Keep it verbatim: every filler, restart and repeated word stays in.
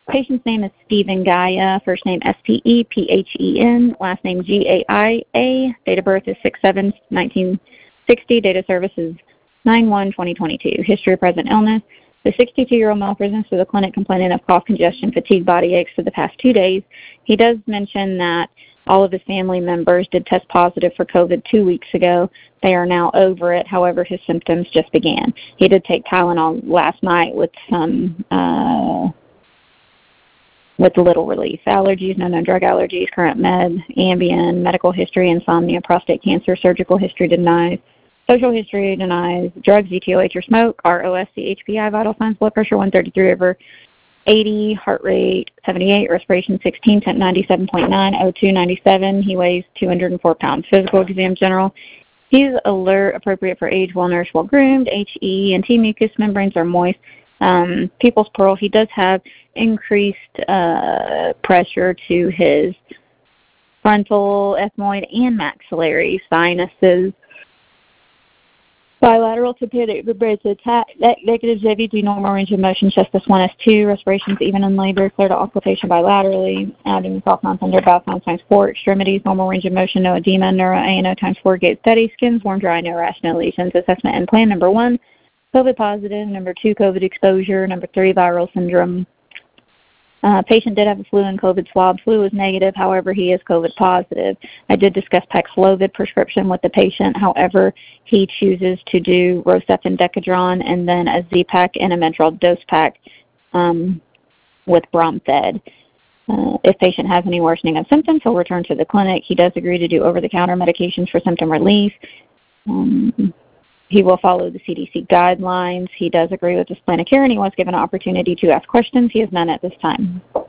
Patient's name is Stephen Gaia, first name S T E P H E N, last name G A I A, date of birth is six seven nineteen sixty, date of service is nine one twenty twenty-two. History of present illness. The sixty-two-year-old male presents to the clinic complaining of cough, congestion, fatigue, body aches for the past two days. He does mention that all of his family members did test positive for COVID two weeks ago. They are now over it. However, his symptoms just began. He did take Tylenol last night with some, uh, with little relief. Allergies, no known drug allergies, current med, Ambien, medical history, insomnia, prostate cancer, surgical history denied. Social history denies drugs, E T O H or smoke, R O S C H P I, vital signs, blood pressure one thirty-three over eighty, heart rate seventy-eight, respiration sixteen, temp ninety-seven point nine, O two ninety-seven. He weighs two hundred four pounds. Physical exam general. He's alert, appropriate for age, well nourished, well groomed. H E and T mucous membranes are moist. Um, People's pearl. He does have increased uh, pressure to his frontal, ethmoid, and maxillary sinuses. Bilateral tympanic membranes intact. Negative J V D, normal range of motion, chest S one, S two, respirations even in labor, clear to auscultation bilaterally, abdomen soft, non-tender, bowel sounds times four, extremities, normal range of motion, no edema, neuro A N O times four, gait steady, skin's warm, dry, no rash, no lesions. Assessment and plan, number one, COVID positive, number two, COVID exposure, number three, viral syndrome. Uh, patient did have a flu and COVID swab. Flu was negative, however, he is COVID positive. I did discuss Paxlovid prescription with the patient. However, he chooses to do Rocephin Decadron and then a Z-Pak and a Medrol dose pack um, with Bromfed. Uh, if patient has any worsening of symptoms, he'll return to the clinic. He does agree to do over-the-counter medications for symptom relief. Um, He will follow the C D C guidelines. He does agree with this plan of care, and he was given an opportunity to ask questions. He has none at this time.